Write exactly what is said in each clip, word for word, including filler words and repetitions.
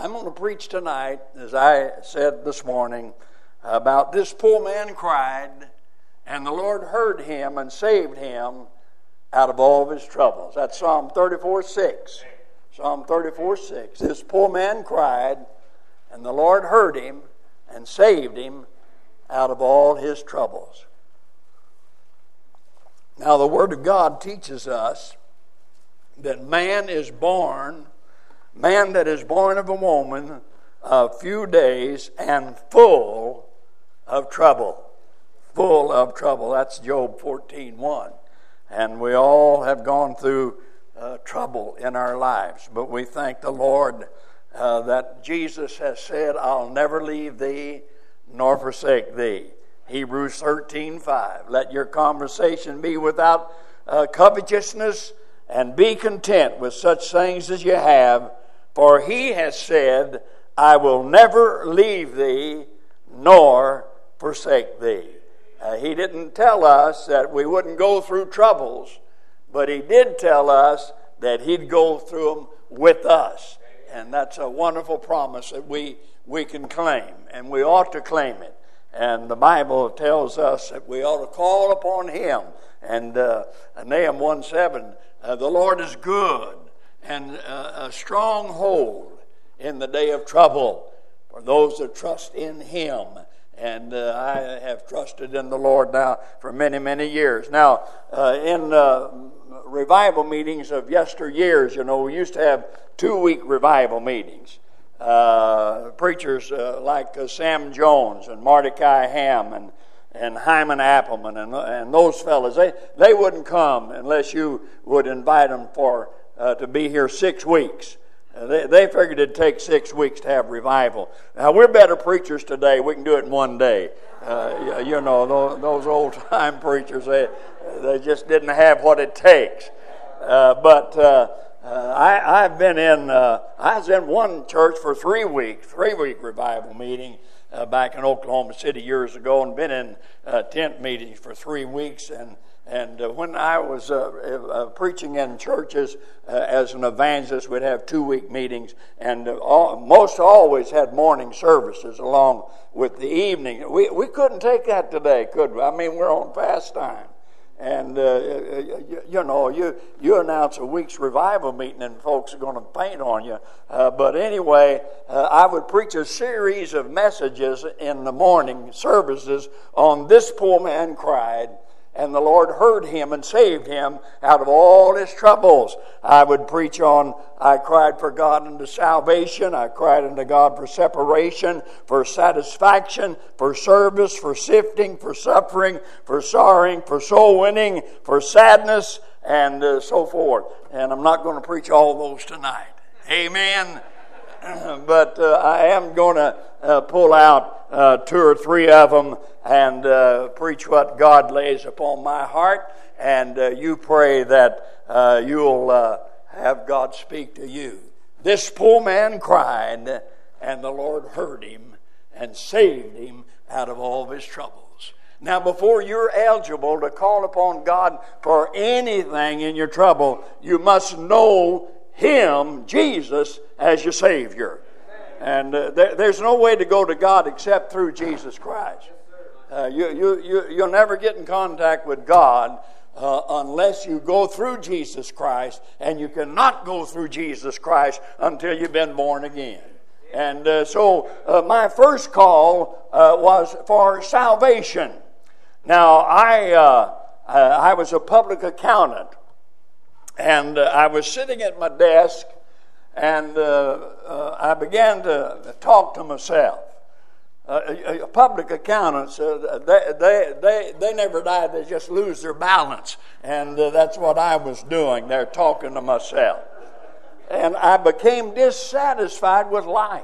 I'm going to preach tonight, as I said this morning, about this poor man cried, and the Lord heard him and saved him out of all of his troubles. That's Psalm thirty-four six. Psalm thirty-four six. This poor man cried, and the Lord heard him and saved him out of all his troubles. Now, the Word of God teaches us that man is born, man that is born of a woman, a few days and full of trouble. Full of trouble. That's Job fourteen one. And we all have gone through uh, trouble in our lives. But we thank the Lord uh, that Jesus has said, I'll never leave thee nor forsake thee. Hebrews thirteen five. Let your conversation be without uh, covetousness, and be content with such things as you have. For he has said, I will never leave thee nor forsake thee. Uh, he didn't tell us that we wouldn't go through troubles, but he did tell us that he'd go through them with us. And that's a wonderful promise that we, we can claim, and we ought to claim it. And the Bible tells us that we ought to call upon him. And uh, Nahum one seven, uh, the Lord is good and uh, a stronghold in the day of trouble for those that trust in him. And uh, I have trusted in the Lord now for many, many years. Now, uh, in uh, revival meetings of yesteryears, you know, we used to have two-week revival meetings. Uh, preachers uh, like uh, Sam Jones and Mordecai Ham and, and Hyman Appleman and, and those fellas, they, they wouldn't come unless you would invite them for uh, to be here six weeks. Uh, they, they figured it'd take six weeks to have revival. Now, we're better preachers today. We can do it in one day. Uh, you, you know, those, those old-time preachers, they, they just didn't have what it takes. Uh, but... Uh, Uh, I, I've been in, uh, I was in one church for three weeks, three-week revival meeting uh, back in Oklahoma City years ago, and been in uh, tent meetings for three weeks. And and uh, when I was uh, uh, preaching in churches uh, as an evangelist, we'd have two-week meetings, and uh, all, most always had morning services along with the evening. We we couldn't take that today, could we? I mean, we're on fast time. And, uh, you, you know, you, you announce a week's revival meeting and folks are going to faint on you. Uh, but anyway, uh, I would preach a series of messages in the morning services on This Poor Man Cried, and the Lord heard him and saved him out of all his troubles. I would preach on, I cried for God unto salvation. I cried unto God for separation, for satisfaction, for service, for sifting, for suffering, for sorrowing, for soul winning, for sadness, and uh, so forth. And I'm not going to preach all those tonight. Amen. But uh, I am going to uh, pull out uh, two or three of them and uh, preach what God lays upon my heart. And uh, you pray that uh, you'll uh, have God speak to you. This poor man cried, and the Lord heard him and saved him out of all of his troubles. Now, before you're eligible to call upon God for anything in your trouble, you must know him, Jesus, as your Savior. And uh, there, there's no way to go to God except through Jesus Christ. Uh, you, you, you, you'll never get in contact with God uh, unless you go through Jesus Christ, and you cannot go through Jesus Christ until you've been born again. And uh, so uh, my first call uh, was for salvation. Now, I, uh, I was a public accountant. And uh, I was sitting at my desk, and uh, uh, I began to talk to myself. Uh, public accountants, uh, they, they, they, they never die, they just lose their balance. And uh, that's what I was doing there, talking to myself. And I became dissatisfied with life.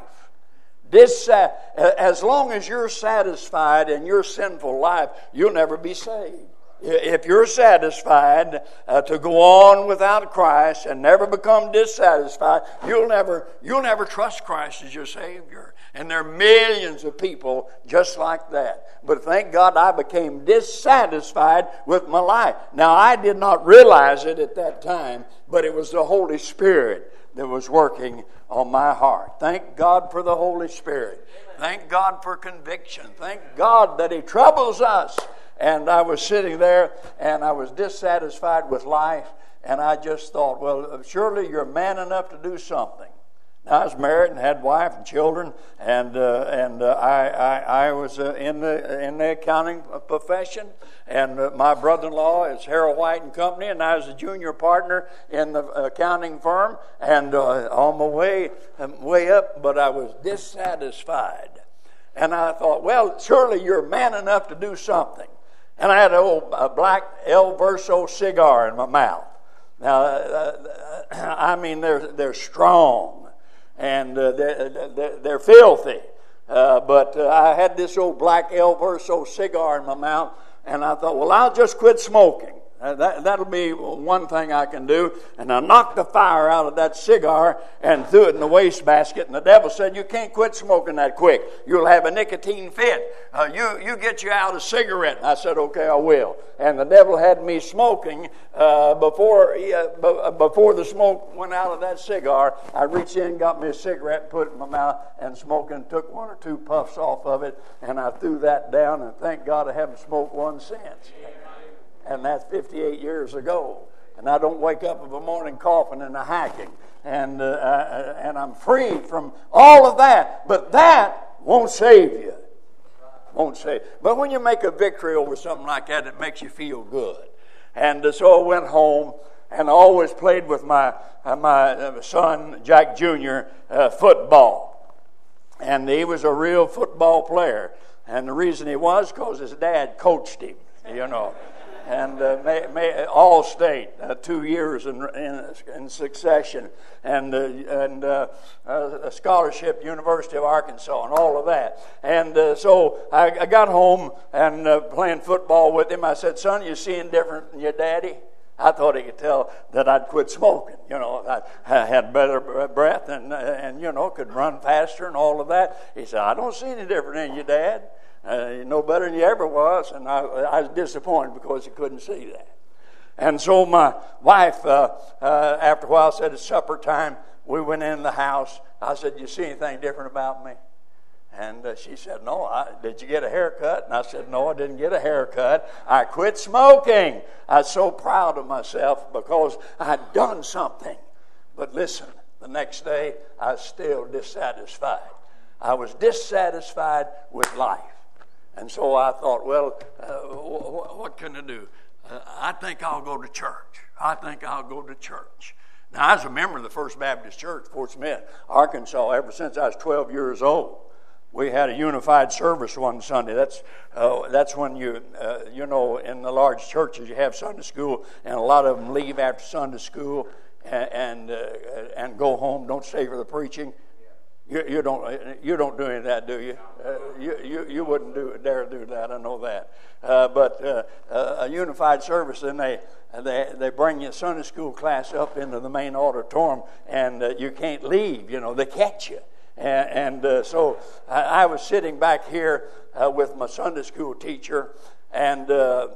Dissa- as long as you're satisfied in your sinful life, you'll never be saved. If you're satisfied uh, to go on without Christ and never become dissatisfied, you'll never you'll never trust Christ as your Savior. And there are millions of people just like that. But thank God I became dissatisfied with my life. Now, I did not realize it at that time, but it was the Holy Spirit that was working on my heart. Thank God for the Holy Spirit. Thank God for conviction. Thank God that He troubles us. And I was sitting there, and I was dissatisfied with life, and I just thought, well, surely you're man enough to do something. Now, I was married and had wife and children, and uh, and uh, I, I I was uh, in the in the accounting profession, and uh, my brother-in-law is Harold White and Company, and I was a junior partner in the accounting firm, and uh, on my way way up, but I was dissatisfied, and I thought, well, surely you're man enough to do something, and I had an old a black El Verso cigar in my mouth. Now, uh, I mean, they're they're strong. And uh, they're, they're, they're filthy. Uh, but uh, I had this old black El Verso cigar in my mouth, and I thought, well, I'll just quit smoking. Uh, that, that'll be one thing I can do. And I knocked the fire out of that cigar and threw it in the wastebasket. And the devil said, you can't quit smoking that quick. You'll have a nicotine fit. Uh, you, you get you out a cigarette. And I said, okay, I will. And the devil had me smoking uh, before, uh, before the smoke went out of that cigar. I reached in, got me a cigarette, put it in my mouth, and smoking, took one or two puffs off of it. And I threw that down, and thank God I haven't smoked one since. And that's fifty-eight years ago. And I don't wake up in the morning coughing and hacking. And, uh, uh, and I'm free from all of that. But that won't save you. Won't save. But when you make a victory over something like that, it makes you feel good. And uh, so I went home, and I always played with my, uh, my uh, son, Jack Junior, uh, football. And he was a real football player. And the reason he was because his dad coached him, you know. And uh, may, may, all state uh, two years in, in, in succession, and uh, and uh, uh, a scholarship, University of Arkansas, and all of that. And uh, so I, I got home and uh, playing football with him. I said, "Son, you seeing different than your daddy?" I thought he could tell that I'd quit smoking. You know, I, I had better breath and and you know could run faster and all of that. He said, "I don't see any different than your dad. Uh, you know better than you ever was," and I, I was disappointed because he couldn't see that. And so my wife, uh, uh, after a while, said it's supper time. We went in the house. I said, "You see anything different about me?" And uh, she said, "No, I, did you get a haircut?" And I said, "No, I didn't get a haircut. I quit smoking." I was so proud of myself because I'd done something. But listen, the next day, I was still dissatisfied. I was dissatisfied with life. And so I thought, well, uh, w- what can I do? Uh, I think I'll go to church. I think I'll go to church. Now, I was a member of the First Baptist Church, Fort Smith, Arkansas, ever since I was twelve years old. We had a unified service one Sunday. That's uh, that's when you, uh, you know, in the large churches you have Sunday school, and a lot of them leave after Sunday school and and, uh, and go home, don't stay for the preaching. You, you don't you don't do any of that, do you? Uh, you, you you wouldn't do dare do that. I know that. Uh, but uh, uh, a unified service, then they they they bring your Sunday school class up into the main auditorium, and uh, you can't leave. You know, they catch you. And, and uh, so I, I was sitting back here uh, with my Sunday school teacher, and uh,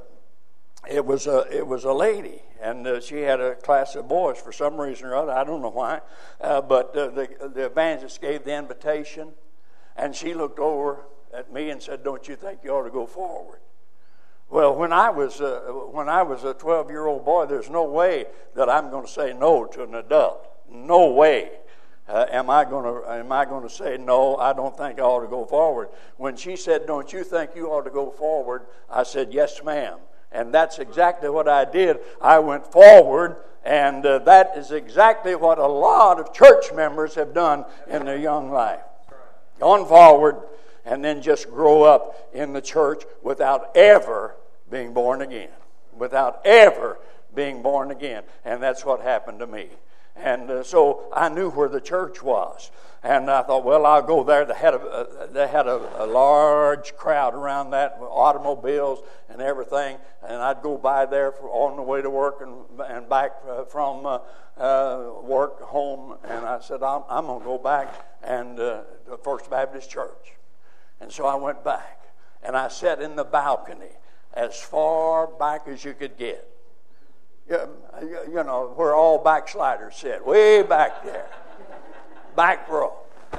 it was a it was a lady. And uh, she had a class of boys for some reason or other. I don't know why. Uh, but uh, the, the evangelist gave the invitation. And she looked over at me and said, "Don't you think you ought to go forward?" Well, when I was uh, when I was a twelve-year-old boy, there's no way that I'm going to say no to an adult. No way. Uh, am I going to am I going to say no? I don't think I ought to go forward. When she said, "Don't you think you ought to go forward?" I said, "Yes, ma'am." And that's exactly what I did. I went forward, and uh, that is exactly what a lot of church members have done in their young life. Gone forward, and then just grow up in the church without ever being born again. Without ever being born again. And that's what happened to me. And uh, so I knew where the church was. And I thought, well, I'll go there. They had a, uh, they had a, a large crowd around that, automobiles and everything. And I'd go by there for, on the way to work and, and back uh, from uh, uh, work home. And I said, I'm, I'm going to go back and uh, the First Baptist Church. And so I went back. And I sat in the balcony as far back as you could get. You, you know, where all backsliders sit, way back there, back row.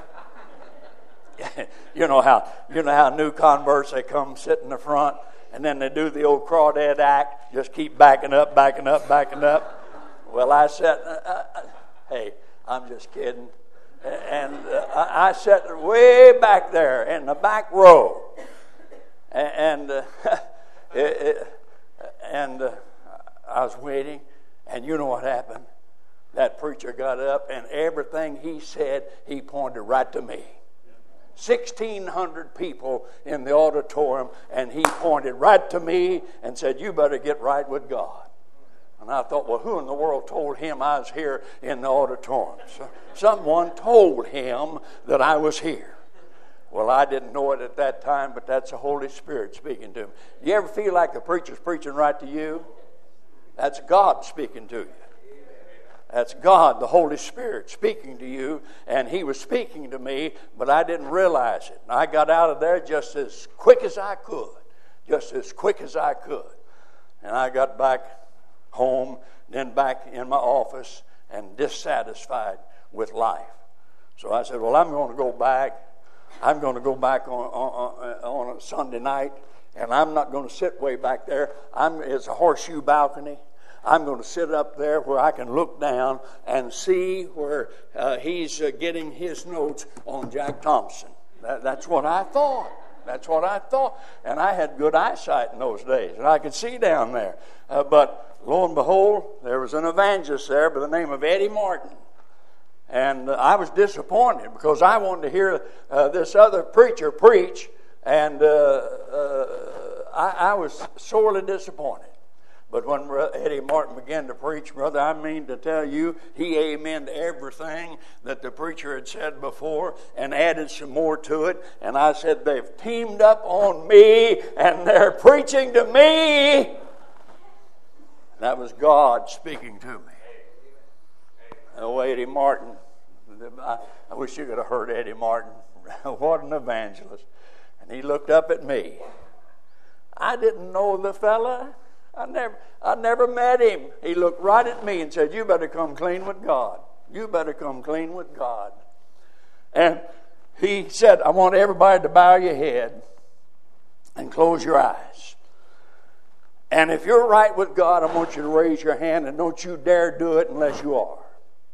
You know how you know how new converts, they come sit in the front, and then they do the old crawdad act, just keep backing up, backing up, backing up. Well, I sat. Uh, uh, hey, I'm just kidding. And uh, I, I sat way back there in the back row, and uh, it, it, and uh, I was waiting, and you know what happened? That preacher got up, and everything he said, he pointed right to me. sixteen hundred people in the auditorium, and he pointed right to me and said, "You better get right with God." And I thought, well, who in the world told him I was here in the auditorium? So someone told him that I was here. Well, I didn't know it at that time, but that's the Holy Spirit speaking to me. You ever feel like the preacher's preaching right to you? That's God speaking to you. That's God, the Holy Spirit, speaking to you, and He was speaking to me, but I didn't realize it. And I got out of there just as quick as I could, just as quick as I could. And I got back home, then back in my office, and dissatisfied with life. So I said, well, I'm going to go back. I'm going to go back on, on, on a Sunday night, and I'm not going to sit way back there. I'm, it's a horseshoe balcony. I'm going to sit up there where I can look down and see where uh, he's uh, getting his notes on Jack Thompson. That, that's what I thought. That's what I thought. And I had good eyesight in those days, and I could see down there. Uh, but lo and behold, there was an evangelist there by the name of Eddie Martin. And uh, I was disappointed because I wanted to hear uh, this other preacher preach, and uh, uh, I, I was sorely disappointed. But when Eddie Martin began to preach, brother, I mean to tell you, he amened everything that the preacher had said before and added some more to it. And I said, they've teamed up on me and they're preaching to me. That was God speaking to me. Oh, Eddie Martin. I, I wish you could have heard Eddie Martin. What an evangelist. And he looked up at me. I didn't know the fella. I never, I never met him. He looked right at me and said, you better come clean with God. You better come clean with God. And he said, I want everybody to bow your head and close your eyes. And if you're right with God, I want you to raise your hand, and don't you dare do it unless you are.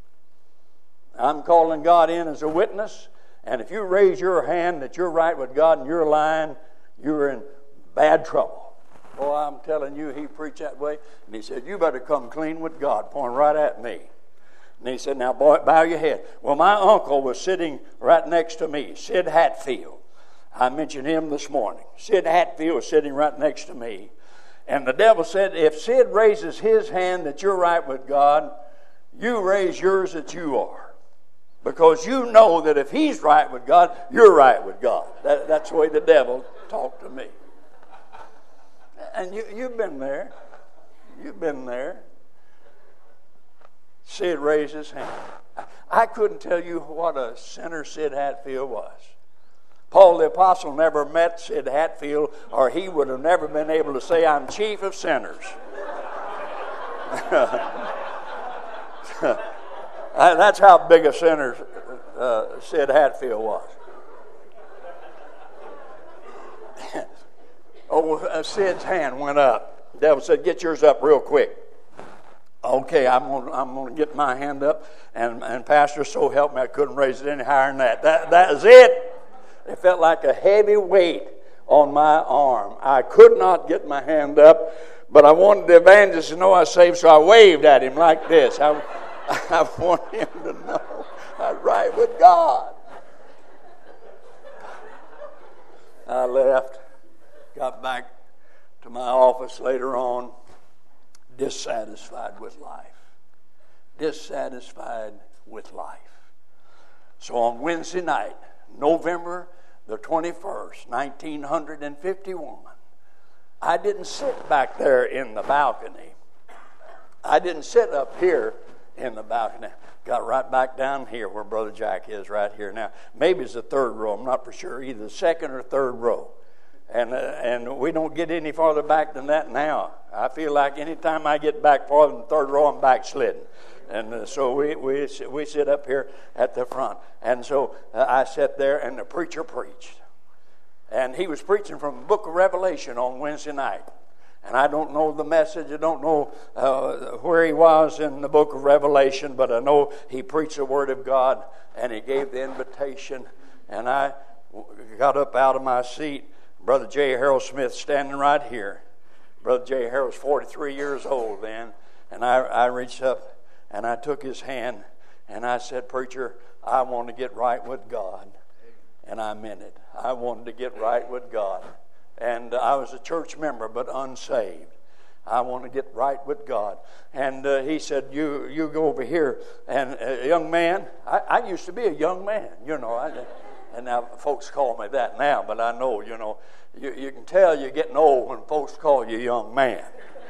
I'm calling God in as a witness, and if you raise your hand that you're right with God and you're lying, you're in bad trouble. Oh, I'm telling you, he preached that way. And he said, you better come clean with God, pointing right at me. And he said, now, boy, bow your head. Well, my uncle was sitting right next to me, Sid Hatfield. I mentioned him this morning. Sid Hatfield was sitting right next to me. And the devil said, if Sid raises his hand that you're right with God, you raise yours that you are. Because you know that if he's right with God, you're right with God. That, that's the way the devil talked to me. And you, you've been there. You've been there. Sid raised his hand. I couldn't tell you what a sinner Sid Hatfield was. Paul the Apostle never met Sid Hatfield, or he would have never been able to say, I'm chief of sinners. That's how big a sinner uh, Sid Hatfield was. Oh, uh, Sid's hand went up. The devil said, get yours up real quick. Okay, I'm going I'm to get my hand up. And, and Pastor, so help me, I couldn't raise it any higher than that. That that is it. It felt like a heavy weight on my arm. I could not get my hand up, but I wanted the evangelist to know I was saved, so I waved at him like this. I, I want him to know I'm right with God. I left. Got back to my office later on, dissatisfied with life. Dissatisfied with life. So on Wednesday night, November the twenty-first, nineteen fifty-one, I didn't sit back there in the balcony. I didn't sit up here in the balcony. Got right back down here where Brother Jack is right here now. Maybe it's the third row. I'm not for sure. Either the second or third row. And, uh, and we don't get any farther back than that now. I feel like any time I get back farther than the third row, I'm backsliding. And uh, so we, we we sit up here at the front. And so uh, I sat there, and the preacher preached. And he was preaching from the book of Revelation on Wednesday night. And I don't know the message. I don't know uh, where he was in the book of Revelation, but I know he preached the Word of God, and he gave the invitation. And I got up out of my seat. Brother J. Harold Smith standing right here. Brother J. Harold's forty-three years old then. And I, I reached up, and I took his hand, and I said, "Preacher, I want to get right with God." And I meant it. I wanted to get right with God. And I was a church member, but unsaved. I want to get right with God. And uh, he said, you you go over here. And a young man, I, I used to be a young man, you know. I, and now folks call me that now, but I know, you know, you, you can tell you're getting old when folks call you young man.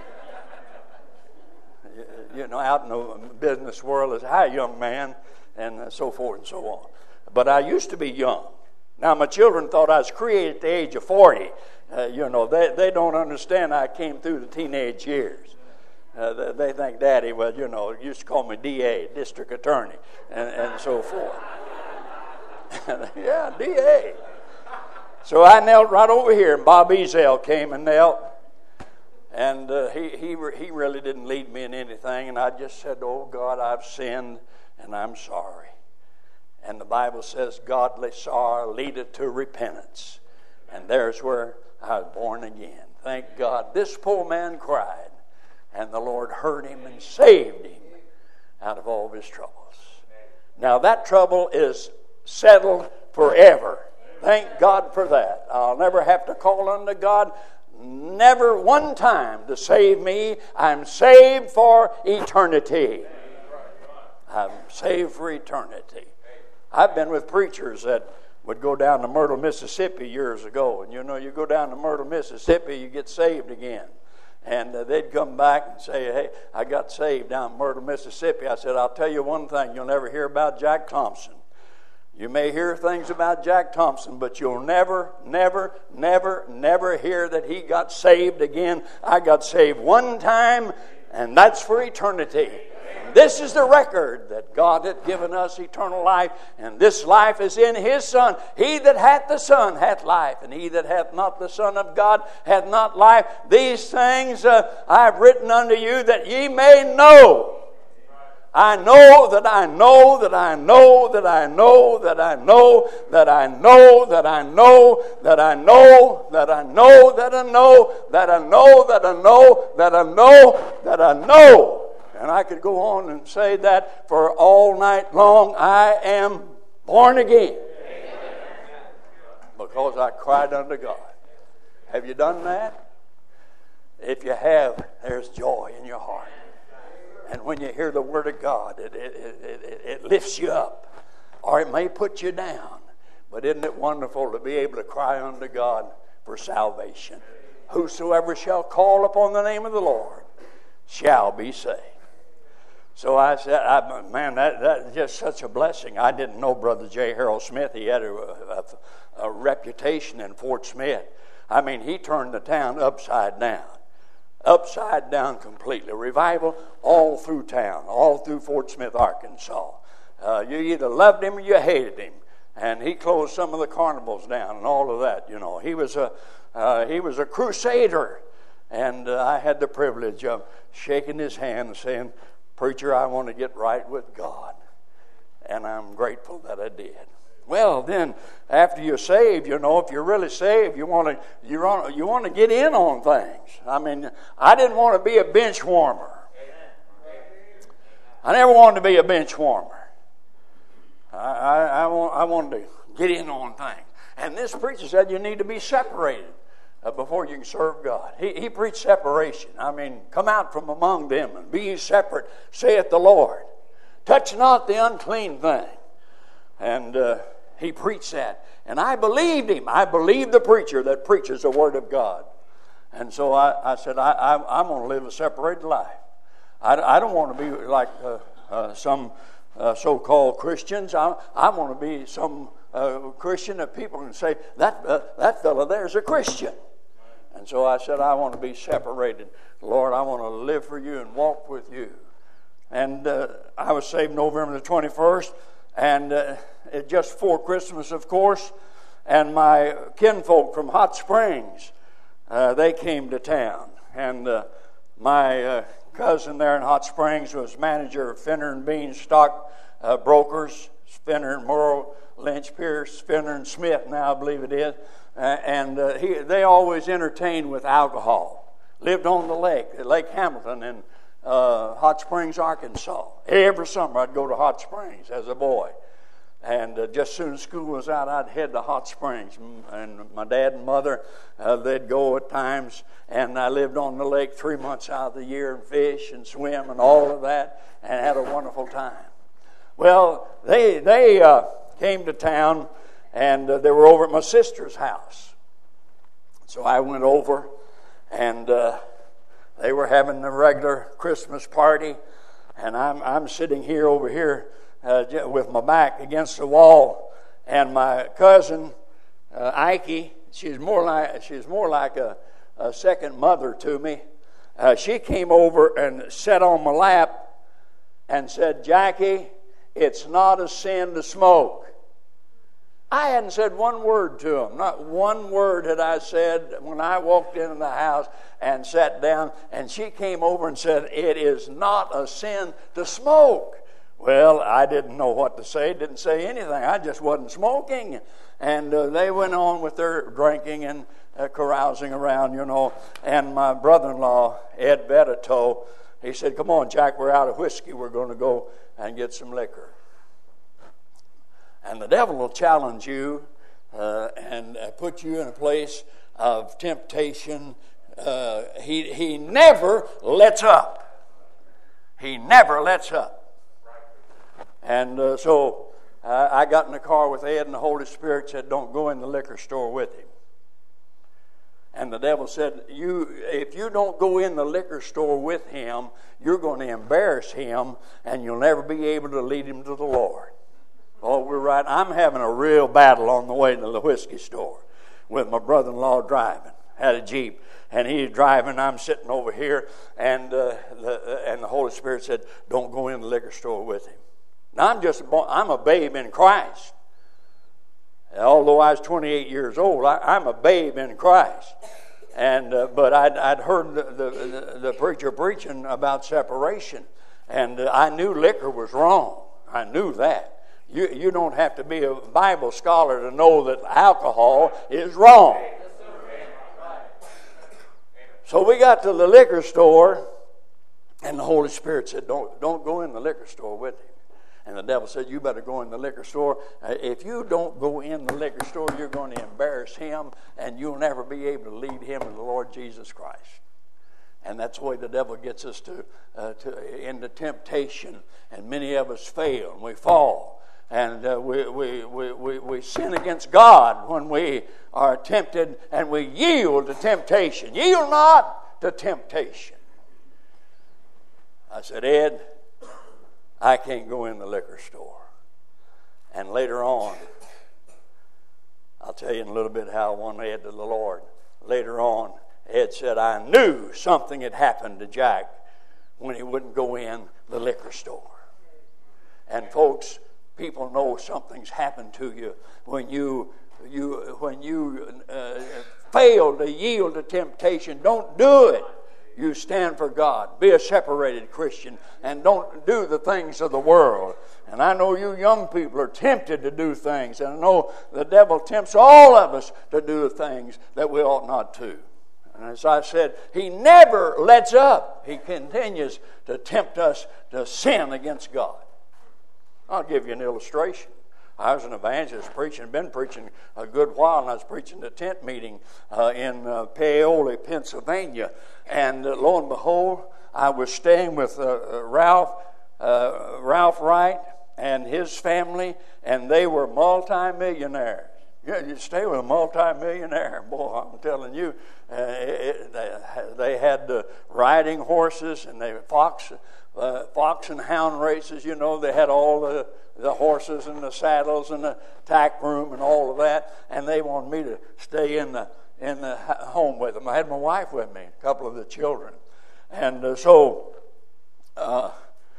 you, you know, out in the business world, it's, "Hi, young man," and so forth and so on. But I used to be young. Now, my children thought I was created at the age of forty. Uh, you know, they, they don't understand I came through the teenage years. Uh, they, they think, "Daddy, well, you know, used to call me D A, District Attorney," and, and so forth. Yeah, D A. So I knelt right over here, and Bob Ezel came and knelt. And uh, he, he, he really didn't lead me in anything. And I just said, "Oh, God, I've sinned, and I'm sorry." And the Bible says, "Godly sorrow leadeth to repentance." And there's where I was born again. Thank God. This poor man cried, and the Lord heard him and saved him out of all of his troubles. Now that trouble is settled forever. Thank God for that. I'll never have to call unto God, never one time, to save me. I'm saved for eternity. I'm saved for eternity. I've been with preachers that would go down to Myrtle, Mississippi years ago. And you know, you go down to Myrtle, Mississippi, you get saved again. And uh, they'd come back and say, "Hey, I got saved down in Myrtle, Mississippi." I said, "I'll tell you one thing, you'll never hear about Jack Thompson. You may hear things about Jack Thompson, but you'll never, never, never, never hear that he got saved again. I got saved one time, and that's for eternity." This is the record that God hath given us, eternal life, and this life is in His Son. He that hath the Son hath life, and he that hath not the Son of God hath not life. These things uh, I have written unto you, that ye may know. I know that I know that I know that I know that I know that I know that I know that I know that I know that I know that I know that I know that I know that I know. And I could go on and say that for all night long. I am born again because I cried unto God. Have you done that? If you have, there's joy in your heart. And when you hear the Word of God, it, it, it, it, it lifts you up. Or it may put you down. But isn't it wonderful to be able to cry unto God for salvation? Whosoever shall call upon the name of the Lord shall be saved. So I said, I, man, that, that's just such a blessing. I didn't know Brother J. Harold Smith. He had a, a, a reputation in Fort Smith. I mean, he turned the town upside down. Upside down completely. Revival all through town, all through Fort Smith, Arkansas. Uh, you either loved him or you hated him. And he closed some of the carnivals down and all of that, you know. He was a, uh, he was a crusader. And uh, I had the privilege of shaking his hand and saying, "Preacher, I want to get right with God." And I'm grateful that I did. Well, then, after you're saved, you know, if you're really saved, you want to you want you want to get in on things. I mean, I didn't want to be a bench warmer. I never wanted to be a bench warmer. I I, I, want, I wanted to get in on things. And this preacher said you need to be separated uh, before you can serve God. He, he preached separation. I mean, come out from among them and be ye separate, saith the Lord. Touch not the unclean thing. And uh, he preached that. And I believed him. I believed the preacher that preaches the Word of God. And so I, I said, I, I, I'm going to live a separated life. I, I don't want to be like uh, uh, some uh, so-called Christians. I, I want to be some uh, Christian that people can say, that, uh, that fellow there's a Christian. And so I said, I want to be separated. Lord, I want to live for you and walk with you. And uh, I was saved November the twenty-first, and uh, it just before Christmas, of course, and my kinfolk from Hot Springs, uh, they came to town. And uh, my uh, cousin there in Hot Springs was manager of Fenner and Bean stock uh, brokers, Fenner and Morrow, Lynch Pierce, Fenner and Smith now, I believe it is. Uh, and uh, he, they always entertained with alcohol. Lived on the lake, at Lake Hamilton in uh, Hot Springs, Arkansas. Every summer I'd go to Hot Springs as a boy. And uh, just as soon as school was out, I'd head to Hot Springs. And my dad and mother, uh, they'd go at times. And I lived on the lake three months out of the year and fish and swim and all of that. And had a wonderful time. Well, they they uh, came to town, and uh, they were over at my sister's house. So I went over, and uh, they were having a regular Christmas party. And I'm I'm sitting here over here. Uh, with my back against the wall, and my cousin uh, Ike, she's more like she's more like a, a second mother to me. Uh, she came over and sat on my lap and said, "Jackie, it's not a sin to smoke." I hadn't said one word to him. Not one word had I said when I walked into the house and sat down. And she came over and said, "It is not a sin to smoke." Well, I didn't know what to say, didn't say anything. I just wasn't smoking. And uh, they went on with their drinking and uh, carousing around, you know. And my brother-in-law, Ed Bettito, he said, "Come on, Jack, we're out of whiskey. We're going to go and get some liquor." And the devil will challenge you uh, and uh, put you in a place of temptation. Uh, he, he never lets up. He never lets up. And uh, so uh, I got in the car with Ed, and the Holy Spirit said, "Don't go in the liquor store with him." And the devil said, "You, if you don't go in the liquor store with him, you're going to embarrass him, and you'll never be able to lead him to the Lord." Oh, we're right. I'm having a real battle on the way to the whiskey store with my brother-in-law driving. Had a Jeep, and he's driving. I'm sitting over here, and uh, the, and the Holy Spirit said, "Don't go in the liquor store with him." Now, I'm just I'm a babe in Christ. Although I was twenty-eight years old, I, I'm a babe in Christ. And uh, but I'd, I'd heard the, the, the preacher preaching about separation, and uh, I knew liquor was wrong. I knew that. You you don't have to be a Bible scholar to know that alcohol is wrong. So we got to the liquor store, and the Holy Spirit said, "Don't don't go in the liquor store with him." And the devil said, "You better go in the liquor store. Uh, if you don't go in the liquor store, you're going to embarrass him, and you'll never be able to lead him to the Lord Jesus Christ." And that's the way the devil gets us to, uh, to into temptation. And many of us fail, and we fall. And uh, we, we, we, we, we sin against God when we are tempted, and we yield to temptation. Yield not to temptation. I said, "Ed, I can't go in the liquor store." And later on, I'll tell you in a little bit how I won Ed to the Lord. Later on, Ed said, "I knew something had happened to Jack when he wouldn't go in the liquor store." And folks, people know something's happened to you when you you when you uh, fail to yield to temptation. Don't do it. You stand for God. Be a separated Christian, and don't do the things of the world. And I know you young people are tempted to do things, and I know the devil tempts all of us to do things that we ought not to. And as I said, he never lets up. He continues to tempt us to sin against God. I'll give you an illustration. I was an evangelist preaching, been preaching a good while, and I was preaching the tent meeting uh, in uh, Paoli, Pennsylvania. And uh, lo and behold, I was staying with uh, Ralph, uh, Ralph Wright and his family, and they were multimillionaires. Yeah, you stay with a multi-millionaire. Boy, I'm telling you, uh, it, they, they had uh, riding horses and they fox, uh, fox and hound races. You know, they had all the, the horses and the saddles and the tack room and all of that. And they wanted me to stay in the in the home with them. I had my wife with me, a couple of the children, and uh, so uh,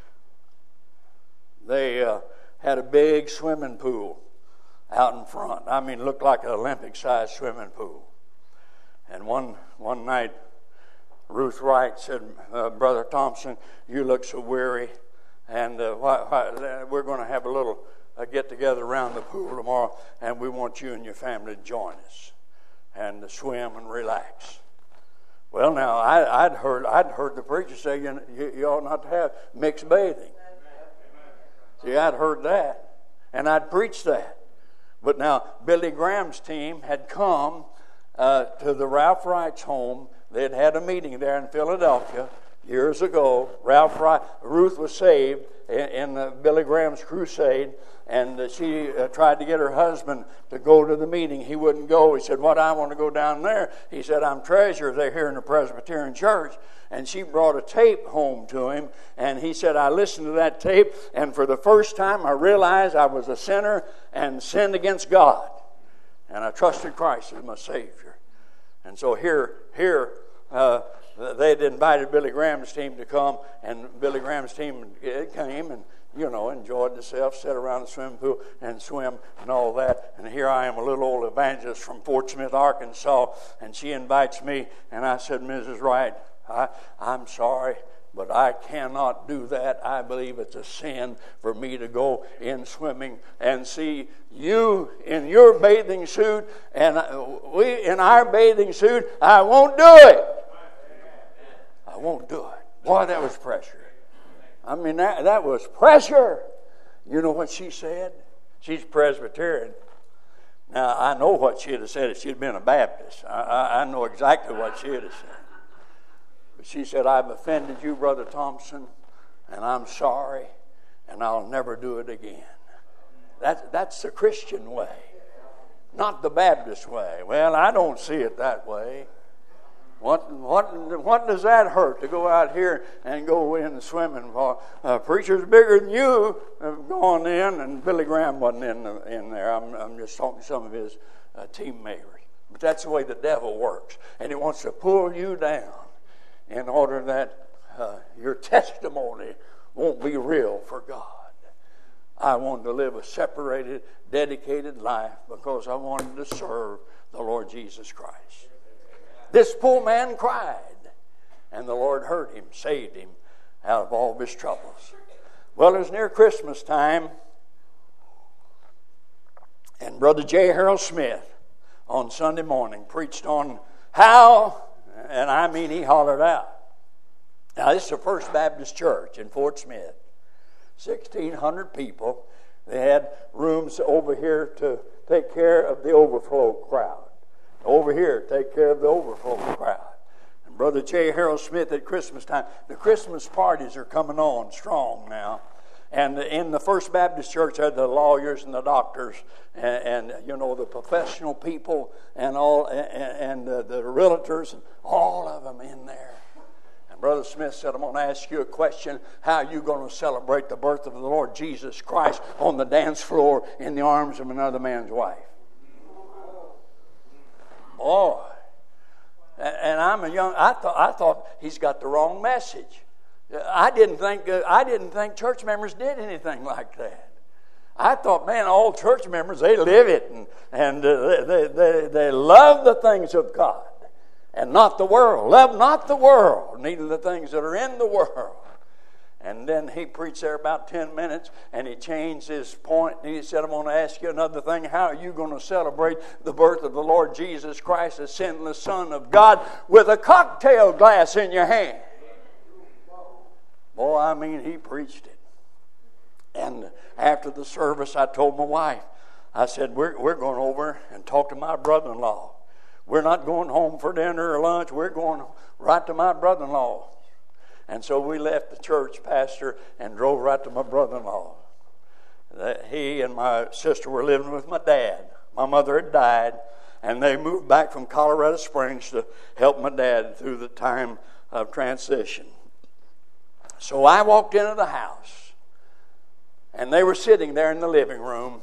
they uh, had a big swimming pool out in front. I mean, it looked like an Olympic-sized swimming pool. And one one night, Ruth Wright said, uh, Brother Thompson, you look so weary, and uh, why, why, we're going to have a little uh, get-together around the pool tomorrow, and we want you and your family to join us and to swim and relax. Well, now, I, I'd heard I'd heard the preacher say you, you, you ought not to have mixed bathing. See, I'd heard that, and I'd preached that. But now, Billy Graham's team had come uh, to the Ralph Wright's home. They had had a meeting there in Philadelphia years ago. Ralph Wright, Ruth was saved in, in uh, Billy Graham's crusade, and uh, she uh, tried to get her husband to go to the meeting. He wouldn't go. He said, "What? I want to go down there." He said, "I'm treasurer there here in the Presbyterian Church." And she brought a tape home to him, and he said, "I listened to that tape, and for the first time I realized I was a sinner and sinned against God. And I trusted Christ as my Savior." And so here, here uh, they had invited Billy Graham's team to come, and Billy Graham's team came and, you know, enjoyed themselves, sat around the swimming pool and swim and all that. And here I am, a little old evangelist from Fort Smith, Arkansas, and she invites me, and I said, "Missus Wright, I, I'm sorry, but I cannot do that. I believe it's a sin for me to go in swimming and see you in your bathing suit and we in our bathing suit. I won't do it. I won't do it." Boy, that was pressure. I mean, that, that was pressure. You know what she said? She's Presbyterian. Now, I know what she'd have said if she'd been a Baptist. I, I, I know exactly what she'd have said. But she said, "I've offended you, Brother Thompson, and I'm sorry, and I'll never do it again." That, that's the Christian way, not the Baptist way. Well, I don't see it that way. What what what does that hurt to go out here and go in swimming for? A preacher's bigger than you have gone in, and Billy Graham wasn't in the, in there. I'm I'm just talking to some of his uh, teammates. But that's the way the devil works, and he wants to pull you down in order that uh, your testimony won't be real for God. I wanted to live a separated, dedicated life because I wanted to serve the Lord Jesus Christ. This poor man cried, and the Lord heard him, saved him out of all of his troubles. Well, it was near Christmas time, and Brother J. Harold Smith on Sunday morning preached on how, and I mean he hollered out. Now, this is the First Baptist Church in Fort Smith. sixteen hundred people. They had rooms over here to take care of the overflow crowd. Over here, take care of the overflow crowd. And Brother J. Harold Smith at Christmas time, the Christmas parties are coming on strong now. And in the First Baptist Church, there are the lawyers and the doctors and, and you know, the professional people and all, and, and the, the realtors, and all of them in there. And Brother Smith said, "I'm going to ask you a question. How are you going to celebrate the birth of the Lord Jesus Christ on the dance floor in the arms of another man's wife?" Boy. And I'm a young, I thought, I thought he's got the wrong message. I didn't think uh, I didn't think church members did anything like that. I thought, man, all church members, they live it, and, and uh, they, they, they love the things of God and not the world. Love not the world, neither the things that are in the world. And then he preached there about ten minutes, and he changed his point, and he said, "I'm going to ask you another thing. How are you going to celebrate the birth of the Lord Jesus Christ, the sinless Son of God, with a cocktail glass in your hand?" Boy, I mean, he preached it. And after the service, I told my wife, I said, we're, we're going over and talk to my brother-in-law. We're not going home for dinner or lunch. We're going right to my brother-in-law. And so we left the church pastor and drove right to my brother-in-law. He and my sister were living with my dad. My mother had died, and they moved back from Colorado Springs to help my dad through the time of transition. So I walked into the house, and they were sitting there in the living room.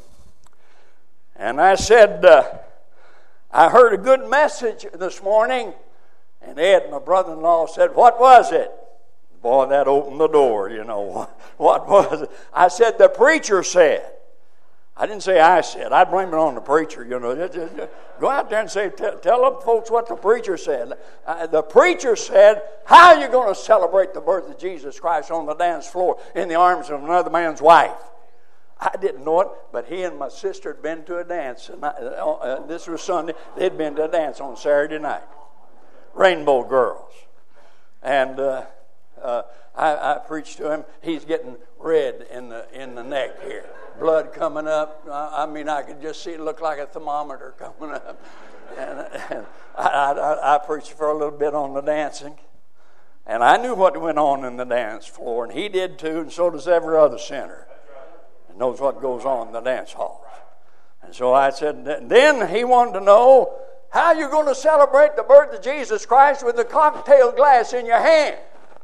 And I said, uh, I heard a good message this morning. And Ed, my brother-in-law, said, what was it? Boy, that opened the door, you know. What was it? I said, the preacher said. I didn't say I said. I'd blame it on the preacher, you know. Just, just, just go out there and say, tell, tell them folks what the preacher said. Uh, the preacher said, how are you going to celebrate the birth of Jesus Christ on the dance floor in the arms of another man's wife? I didn't know it, but he and my sister had been to a dance. And I, uh, this was Sunday. They'd been to a dance on Saturday night. Rainbow Girls. And uh, uh, I, I preached to him. He's getting red in the in the neck here. Blood coming up. I mean, I could just see it look like a thermometer coming up. And, and I, I, I preached for a little bit on the dancing. And I knew what went on in the dance floor. And he did too, and so does every other sinner. And knows what goes on in the dance halls. And so I said, then he wanted to know, how are you going to celebrate the birth of Jesus Christ with a cocktail glass in your hand?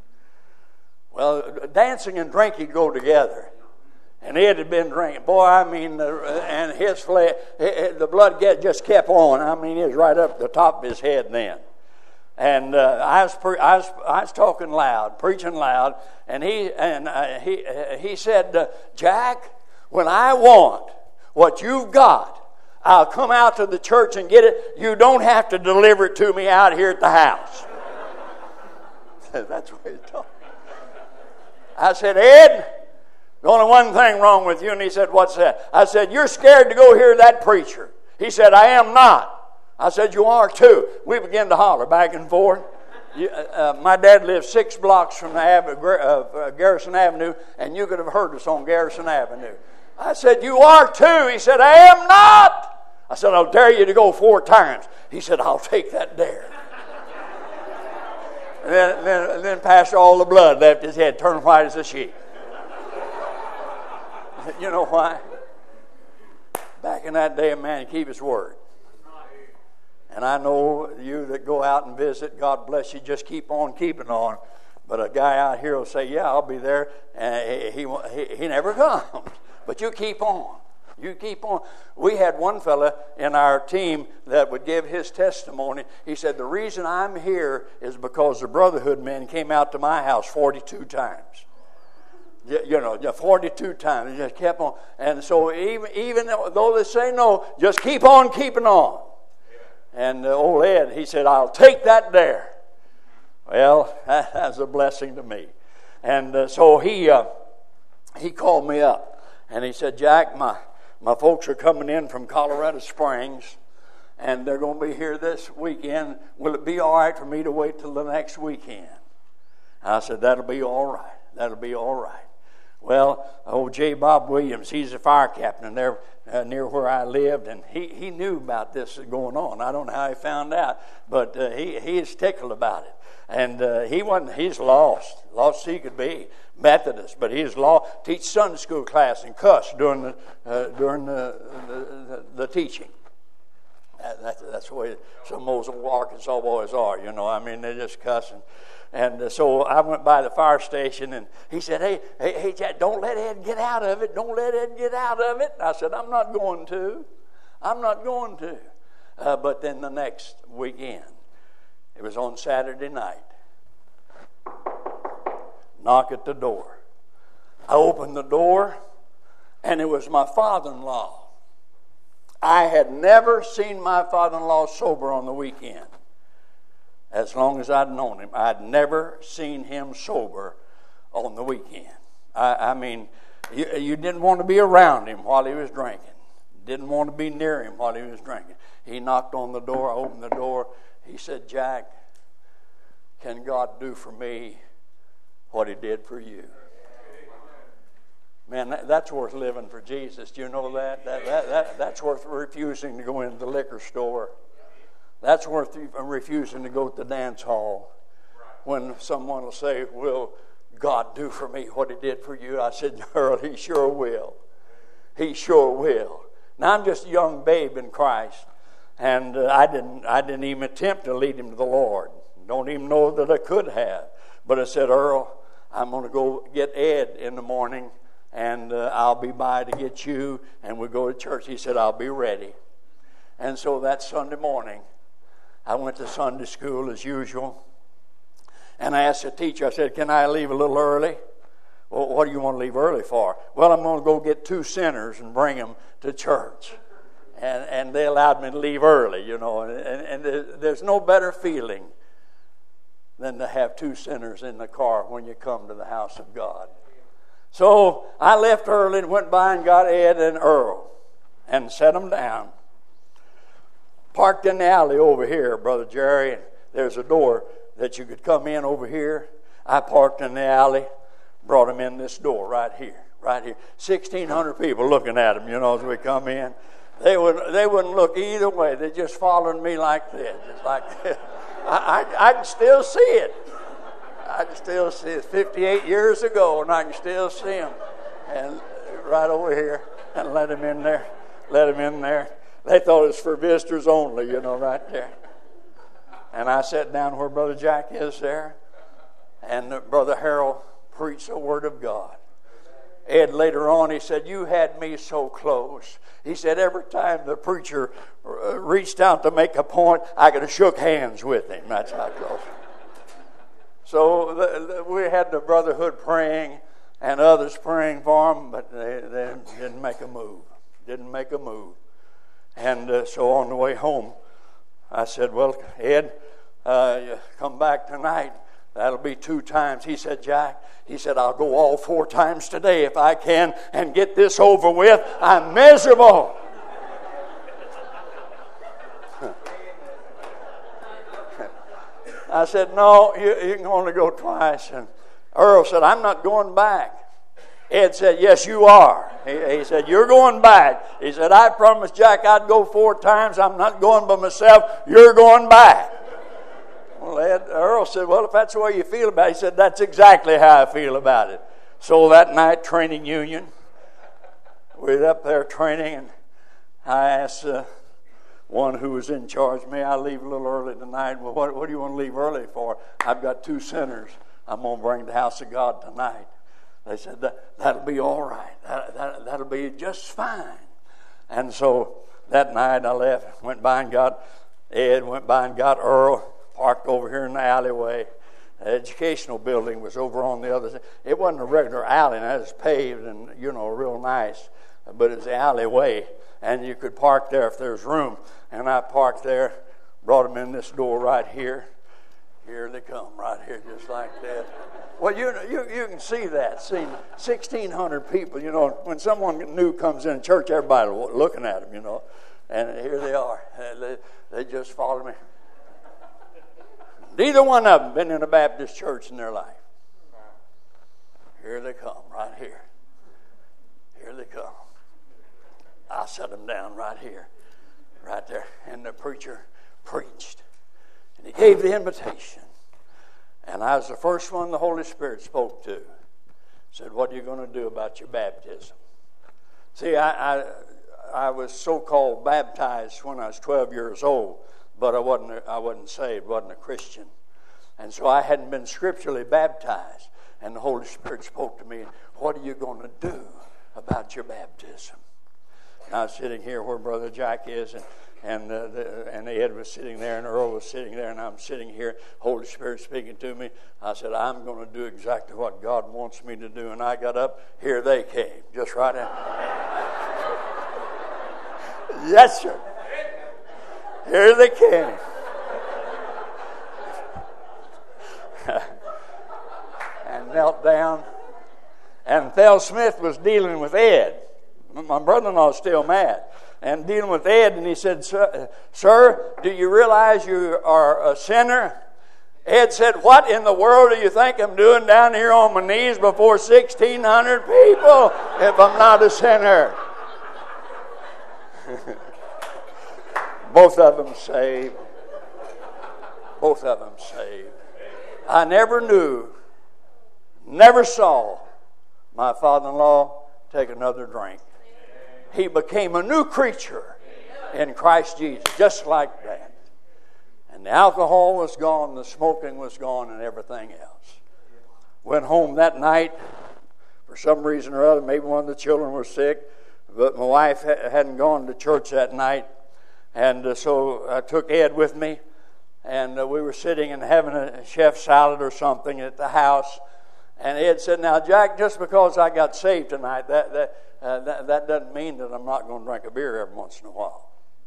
Well, dancing and drinking go together. And Ed had been drinking. Boy, I mean, uh, and his flesh, the blood get, just kept on. I mean, it was right up the top of his head then. And uh, I, was pre- I, was, I was talking loud, preaching loud. And he, and, uh, he, uh, he said, uh, Jack, when I want what you've got, I'll come out to the church and get it. You don't have to deliver it to me out here at the house. That's what he told me. I said, Ed, there's only one thing wrong with you. And he said, what's that? I said, you're scared to go hear that preacher. He said, I am not. I said, you are too. We began to holler back and forth. You, uh, my dad lived six blocks from the Ave- uh, Garrison Avenue, and you could have heard us on Garrison Avenue. I said, you are too. He said, I am not. I said, I'll dare you to go four times. He said, I'll take that dare. and, then, and, then, and then Pastor, all the blood left his head, turned white as a sheet. You know why? Back in that day, a man keep his word. And I know you that go out and visit, God bless you, just keep on keeping on. But a guy out here will say, yeah, I'll be there. And he, he, he never comes. But you keep on. You keep on. We had one fella in our team that would give his testimony. He said, the reason I'm here is because the Brotherhood men came out to my house forty-two times. You know, forty-two times. They just kept on. And so even, even though they say no, just keep on keeping on. And uh, old Ed, he said, I'll take that dare. Well, that's a blessing to me. And uh, so he uh, he called me up. And he said, Jack, my... My folks are coming in from Colorado Springs, and they're going to be here this weekend. Will it be all right for me to wait till the next weekend? I said, that'll be all right. That'll be all right. Well, old J. Bob Williams, he's a fire captain there uh, near where I lived, and he, he knew about this going on. I don't know how he found out, but uh, he, he is tickled about it. And uh, he wasn't, he's lost, lost as he could be, Methodist, but he's lost, teach Sunday school class and cuss during the, uh, during the, the, the, the teaching. That, that's, that's the way some of those old Arkansas boys are, you know. I mean, they just cussing. And uh, so I went by the fire station, and he said, hey, hey, hey, Jack, don't let Ed get out of it. Don't let Ed get out of it. And I said, I'm not going to. I'm not going to. Uh, but then the next weekend, it was on Saturday night. Knock at the door. I opened the door, and it was my father-in-law. I had never seen my father-in-law sober on the weekend. As long as I'd known him, I'd never seen him sober on the weekend. I, I mean, you, you didn't want to be around him while he was drinking. Didn't want to be near him while he was drinking. He knocked on the door. I opened the door. He said, Jack, can God do for me what he did for you? Man, that, that's worth living for Jesus. Do you know that? That, that, that? That's worth refusing to go into the liquor store. That's worth refusing to go to the dance hall. When someone will say, will God do for me what he did for you? I said, Earl, he sure will. He sure will. Now I'm just a young babe in Christ, and uh, I didn't I didn't even attempt to lead him to the Lord. Don't even know that I could have. But I said, Earl, I'm going to go get Ed in the morning, and uh, I'll be by to get you, and we'll go to church. He said, I'll be ready. And so that Sunday morning, I went to Sunday school as usual, and I asked the teacher, I said, can I leave a little early? Well, what do you want to leave early for? Well, I'm going to go get two sinners and bring them to church. And and they allowed me to leave early, you know, and, and, and there's no better feeling than to have two sinners in the car when you come to the house of God. So I left early and went by and got Ed and Earl and set them down. Parked in the alley over here, Brother Jerry. There's a door that you could come in over here. I parked in the alley, brought them in this door right here, right here. sixteen hundred people looking at them, you know, as we come in. They wouldn't, they wouldn't look either way. They just followed me like this, just like this. I, I, I can still see it. I can still see it. fifty-eight years ago, and I can still see them. And right over here, and let them in there. Let them in there. They thought it was for visitors only, you know, right there. And I sat down where Brother Jack is there, and Brother Harold preached the Word of God. Ed later on, he said, you had me so close. He said, every time the preacher reached out to make a point, I could have shook hands with him. That's how close. So the, the, we had the brotherhood praying and others praying for them, but they, they didn't make a move. Didn't make a move. And uh, so on the way home, I said, well, Ed, uh, you come back tonight. That'll be two times. He said, Jack, he said, I'll go all four times today if I can and get this over with. I'm miserable. I said, no, you, you can only go twice. And Earl said, I'm not going back. Ed said, yes, you are. He, he said, you're going back. He said, I promised Jack I'd go four times. I'm not going by myself. You're going back. Well, Ed, Earl said, well, if that's the way you feel about it, he said, that's exactly how I feel about it. So that night, training union, we were up there training, and I asked uh, one who was in charge, may I leave a little early tonight? Well, what, what do you want to leave early for? I've got two sinners I'm going to bring to the house of God tonight. They said, that, that'll be all right. That, that, that'll be just fine. And so that night I left, went by and got Ed, went by and got Earl, parked over here in the alleyway. The educational building was over on the other side. It wasn't a regular alley, and it was paved and, you know, real nice. But it's the alleyway, and you could park there if there's room. And I parked there, brought them in this door right here. Here they come, right here, just like that. Well, you you you can see that. See, sixteen hundred people, you know, when someone new comes in church, everybody looking at them, you know. And here they are. They, they just follow me. Neither one of them been in a Baptist church in their life. Here they come, right here. Here they come. I set them down right here, right there. And the preacher preached. And he gave the invitation. And I was the first one the Holy Spirit spoke to. Said, what are you going to do about your baptism? See, I, I, I was so-called baptized when I was twelve years old. But I wasn't, I wasn't saved, wasn't a Christian. And so I hadn't been scripturally baptized. And the Holy Spirit spoke to me, what are you going to do about your baptism? And I was sitting here where Brother Jack is, and, and, uh, the, and Ed was sitting there, and Earl was sitting there, and I'm sitting here, Holy Spirit speaking to me. I said, I'm going to do exactly what God wants me to do. And I got up, here they came, just right out. Yes, sir. Here they came. And knelt down. And Thel Smith was dealing with Ed. My brother-in-law is still mad. And dealing with Ed, and he said, sir, do you realize you are a sinner? Ed said, what in the world do you think I'm doing down here on my knees before sixteen hundred people if I'm not a sinner? Both of them saved. Both of them saved. I never knew, never saw my father-in-law take another drink. he became a new creature in Christ Jesus, just like that. And the alcohol was gone, the smoking was gone, and everything else. Went home that night. For some reason or other, maybe one of the children was sick, but my wife hadn't gone to church that night. And uh, so I took Ed with me, and uh, we were sitting and having a chef salad or something at the house. And Ed said, "Now, Jack, just because I got saved tonight, that that uh, that, that doesn't mean that I'm not going to drink a beer every once in a while."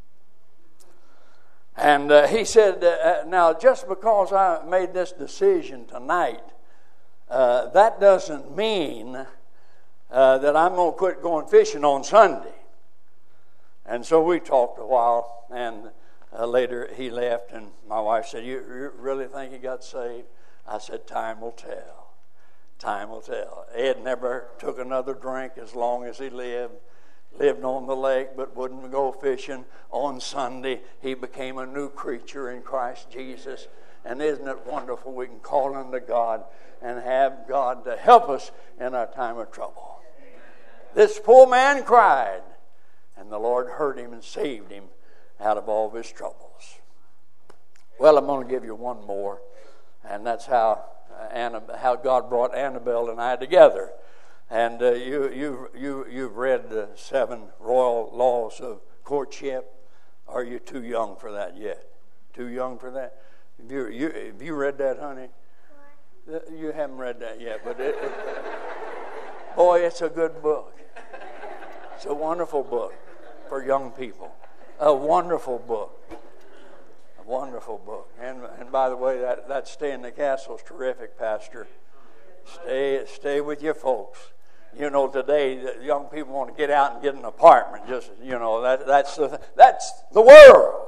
And uh, he said, uh, "Now, just because I made this decision tonight, uh, that doesn't mean uh, that I'm going to quit going fishing on Sunday." And so we talked a while, and uh, later he left, and my wife said, you, you really think he got saved?" I said, "Time will tell. Time will tell." Ed never took another drink as long as he lived. Lived on the lake, but wouldn't go fishing on Sunday. He became a new creature in Christ Jesus. And isn't it wonderful? We can call unto God and have God to help us in our time of trouble. This poor man cried, and the Lord heard him and saved him out of all of his troubles. Well, I'm going to give you one more, and that's how uh, Anna, how God brought Annabelle and I together. And uh, you you you you've read the seven royal laws of courtship. Are you too young for that yet? Too young for that? Have you you have you read that, honey? What? You haven't read that yet, but it, it, boy, it's a good book. It's a wonderful book for young people. A wonderful book. A wonderful book. And and by the way, that that Stay in the Castle is terrific, Pastor. Stay stay with your folks. You know, today the young people want to get out and get an apartment. Just you know, that that's the that's the world.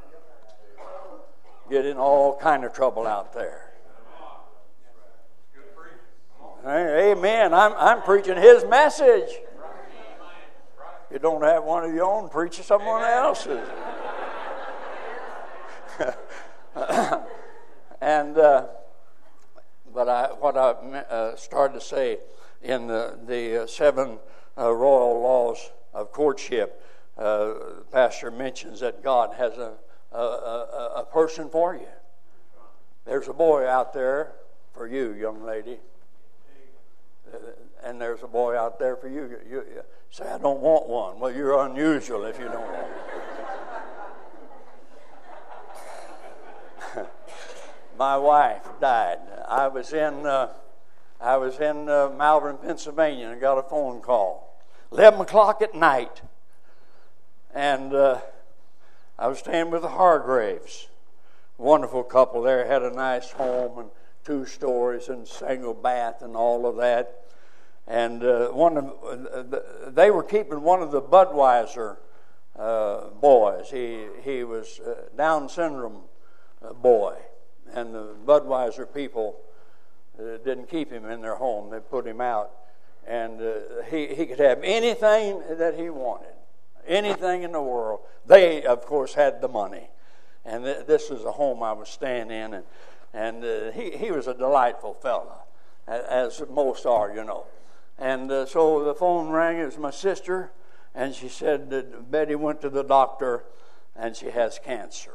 Get in all kind of trouble out there. Amen. I'm I'm preaching his message. You don't have one of your own, preach someone else's. and uh, but I what I uh, started to say in the the uh, seven uh, royal laws of courtship, uh, Pastor mentions that God has a, a a a person for you. There's a boy out there for you, young lady. And there's a boy out there for you. You, you say, "I don't want one." Well, you're unusual if you don't want one. My wife died. I was in uh, I was in uh, Malvern, Pennsylvania, and got a phone call. Eleven o'clock at night, and uh, I was staying with the Hargraves. Wonderful couple there, had a nice home and two stories and single bath and all of that. And uh, one of uh, they were keeping one of the Budweiser uh, boys. He he was a Down syndrome uh, boy, and the Budweiser people uh, didn't keep him in their home. They put him out, and uh, he he could have anything that he wanted, anything in the world. They of course had the money, and th- this was a home I was staying in, and and uh, he he was a delightful fella, as most are, you know. And uh, so the phone rang. It was my sister, and she said that Betty went to the doctor, and she has cancer.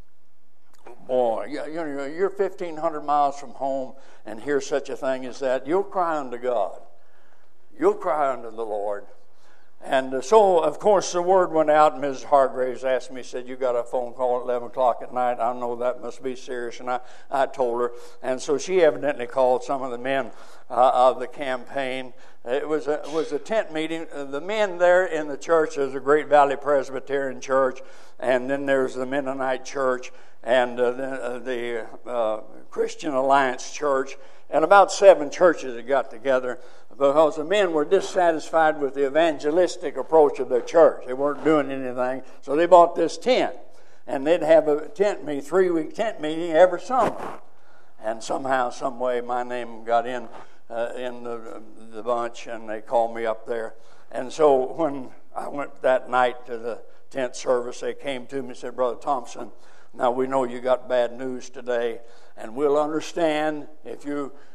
Boy, you know, you're fifteen hundred miles from home, and hear such a thing as that. You'll cry unto God. You'll cry unto the Lord. And uh, so, of course, the word went out, and Missus Hargraves asked me, said, "You got a phone call at eleven o'clock at night. I know that must be serious." And I, I told her. And so she evidently called some of the men uh, of the campaign. It was a, it was a tent meeting. Uh, the men there in the church, there's a Great Valley Presbyterian Church, and then there's the Mennonite Church, and uh, the, uh, the uh, Christian Alliance Church, and about seven churches that got together because the men were dissatisfied with the evangelistic approach of their church. They weren't doing anything, so they bought this tent, and they'd have a tent meeting, three-week tent meeting every summer. And somehow, some way, my name got in uh, in the, the bunch, and they called me up there. And so when I went that night to the tent service, they came to me and said, "Brother Thompson, now we know you got bad news today, and we'll understand if you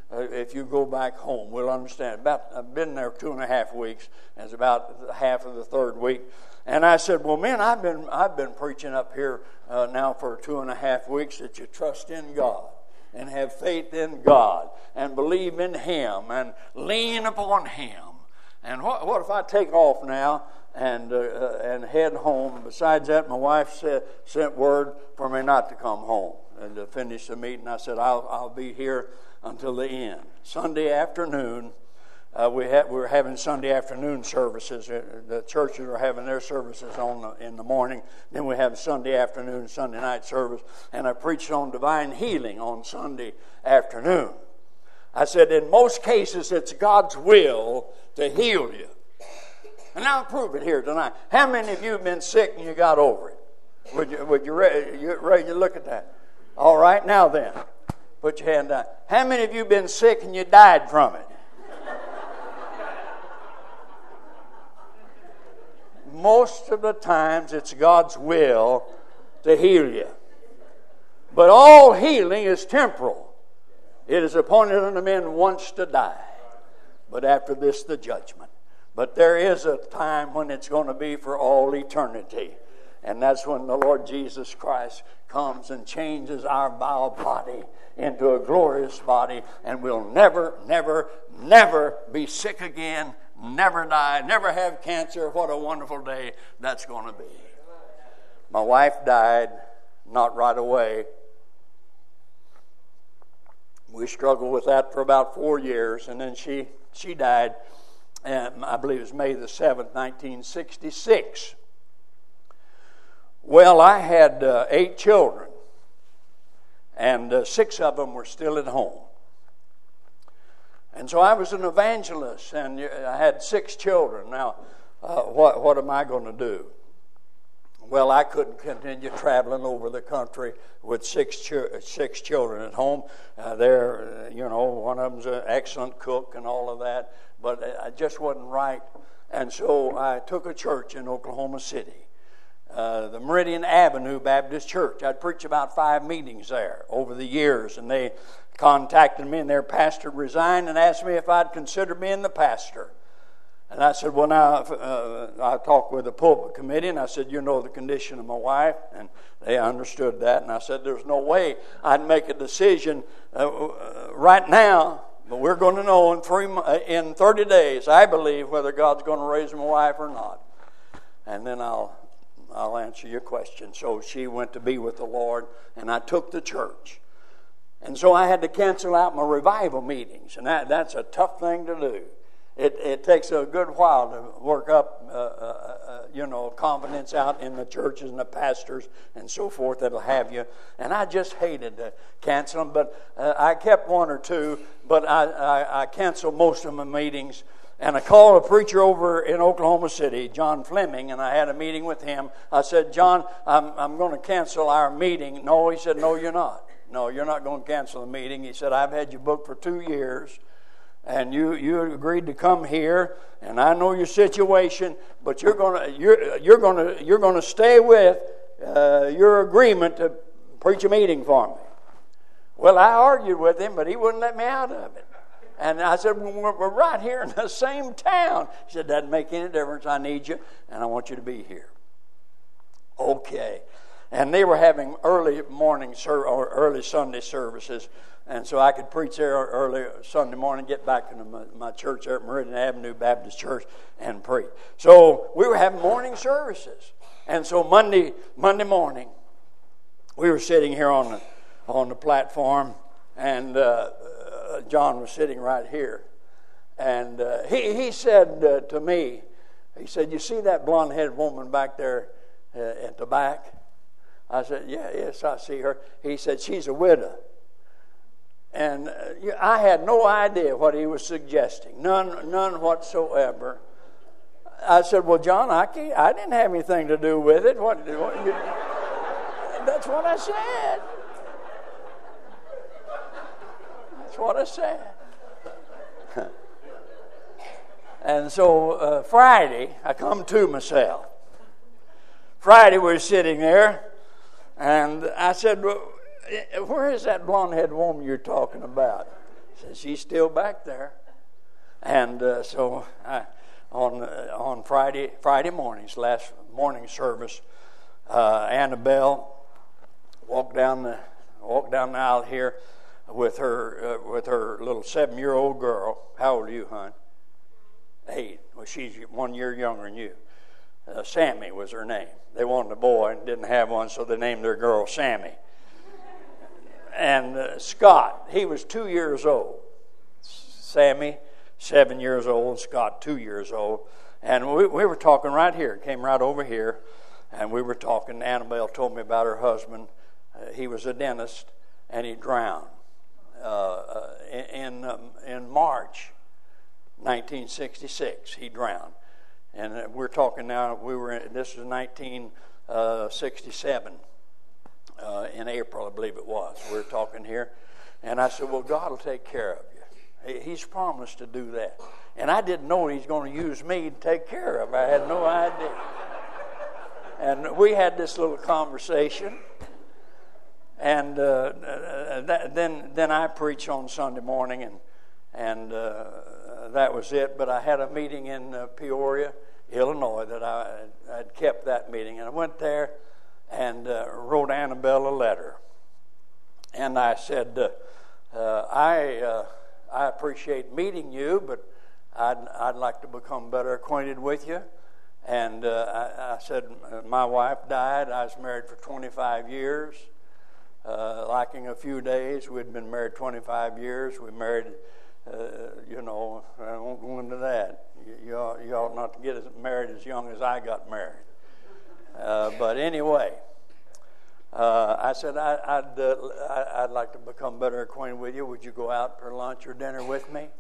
uh, if you go back home, we'll understand. About I've been there two and a half weeks, and it's about half of the third week. And I said, well, man, I've been I've been preaching up here uh, now for two and a half weeks that you trust in God and have faith in God and believe in Him and lean upon Him. And what, what if I take off now and uh, uh, and head home? Besides that, my wife said, sent word for me not to come home and to finish the meeting. I said, I'll I'll be here until the end. Sunday afternoon, uh, we had we were having Sunday afternoon services. The churches are having their services on the, in the morning. Then we have Sunday afternoon, Sunday night service, and I preached on divine healing on Sunday afternoon. I said, in most cases, it's God's will to heal you. And I'll prove it here tonight. How many of you have been sick and you got over it? Would you, would you, ready, you ready to look at that? All right, now then, put your hand down. How many of you have been sick and you died from it? Most of the times, it's God's will to heal you. But all healing is temporal. It is appointed unto men once to die, but after this the judgment. But there is a time when it's going to be for all eternity. And that's when the Lord Jesus Christ comes and changes our vile body into a glorious body. And we'll never, never, never be sick again, never die, never have cancer. What a wonderful day that's going to be. My wife died not right away. We struggled with that for about four years, and then she she died, um, I believe it was May the seventh, nineteen sixty-six. Well, I had uh, eight children, and uh, six of them were still at home. And so I was an evangelist, and I had six children. Now, uh, what, what am I going to do? Well, I couldn't continue traveling over the country with six ch- six children at home. Uh, they're, uh, you know, one of them's an excellent cook and all of that, but I just wasn't right. And so I took a church in Oklahoma City, uh, the Meridian Avenue Baptist Church. I'd preach about five meetings there over the years, and they contacted me, and their pastor resigned and asked me if I'd consider being the pastor. And I said, well, now, uh, I talked with the pulpit committee, and I said, you know the condition of my wife, and they understood that. And I said, there's no way I'd make a decision uh, right now, but we're going to know in three, in thirty days, I believe, whether God's going to raise my wife or not. And then I'll I'll answer your question. So she went to be with the Lord, and I took the church. And so I had to cancel out my revival meetings, and that, that's a tough thing to do. It, it takes a good while to work up, uh, uh, uh, you know, confidence out in the churches and the pastors and so forth that'll have you. And I just hated to cancel them, but uh, I kept one or two, but I, I, I canceled most of my meetings. And I called a preacher over in Oklahoma City, John Fleming, and I had a meeting with him. I said, John, I'm, I'm going to cancel our meeting. No, he said, no, you're not. No, you're not going to cancel the meeting. He said, I've had you booked for two years. And you, you agreed to come here, and I know your situation, but you're gonna you're you're gonna you're gonna stay with uh, your agreement to preach a meeting for me. Well, I argued with him, but he wouldn't let me out of it. And I said, well, we're, we're right here in the same town. He said, doesn't make any difference. I need you, and I want you to be here. Okay. And they were having early morning ser- or early Sunday services. And so I could preach there early Sunday morning, get back into my, my church there at Meridian Avenue Baptist Church and preach. So we were having morning services. And so Monday Monday morning, we were sitting here on the, on the platform, and uh, uh, John was sitting right here. And uh, he, he said uh, to me, he said, you see that blonde-headed woman back there uh, at the back? I said, yeah, yes, I see her. He said, she's a widow. And uh, I had no idea what he was suggesting, none, none whatsoever. I said, "Well, John, I can't, I didn't have anything to do with it." What? what you, that's what I said. That's what I said. And so uh, Friday, I come to myself. Friday, we were sitting there, and I said, well, where is that blonde-headed woman you're talking about? So she's still back there. And uh, so I, on uh, on Friday Friday mornings, last morning service, uh, Annabelle walked down the walked down the aisle here with her uh, with her little seven year old girl. How old are you, hon? Eight. Well, she's one year younger than you. Uh, Sammy was her name. They wanted a boy and didn't have one, so they named their girl Sammy. And uh, Scott, he was two years old. Sammy, seven years old. Scott, two years old. And we, we were talking right here. Came right over here, and we were talking. Annabelle told me about her husband. Uh, he was a dentist, and he drowned uh, uh, in um, in March nineteen sixty-six. He drowned. And we're talking now, we were in, this is nineteen sixty-seven, uh, in April, I believe it was. We were talking here. And I said, well, God will take care of you. He's promised to do that. And I didn't know He's going to use me to take care of him. I had no idea. And we had this little conversation. And uh, that, then then I preached on Sunday morning, and and uh, that was it. But I had a meeting in uh, Peoria, Illinois, that I had kept that meeting. And I went there and uh, wrote Annabelle a letter. And I said, uh, uh, I uh, I appreciate meeting you, but I'd, I'd like to become better acquainted with you. And uh, I, I said, my wife died. I was married for twenty-five years. Uh, lacking a few days, we'd been married twenty-five years. We married, uh, you know, I won't go into that. You, you, ought, you ought not to get as married as young as I got married. Uh, but anyway, uh, I said, I, I'd, uh, I, I'd like to become better acquainted with you. Would you go out for lunch or dinner with me?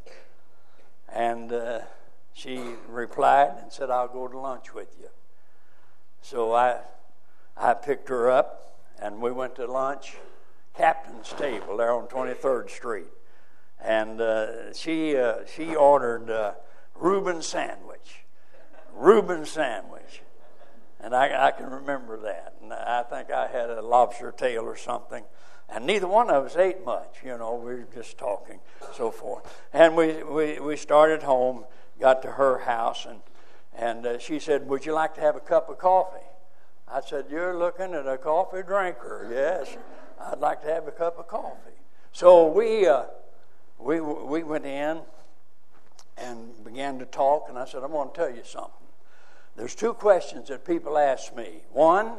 And uh, she replied and said, I'll go to lunch with you. So I, I picked her up. And we went to lunch, Captain's Table there on twenty-third Street. And uh, she uh, she ordered uh, Reuben sandwich, Reuben sandwich. And I, I can remember that. And I think I had a lobster tail or something. And neither one of us ate much, you know. We were just talking, so forth. And we, we, we started home, got to her house, and, and uh, she said, would you like to have a cup of coffee? I said, you're looking at a coffee drinker. Yes, I'd like to have a cup of coffee. So we uh, we we went in and began to talk, and I said, I'm going to tell you something. There's two questions that people ask me. One,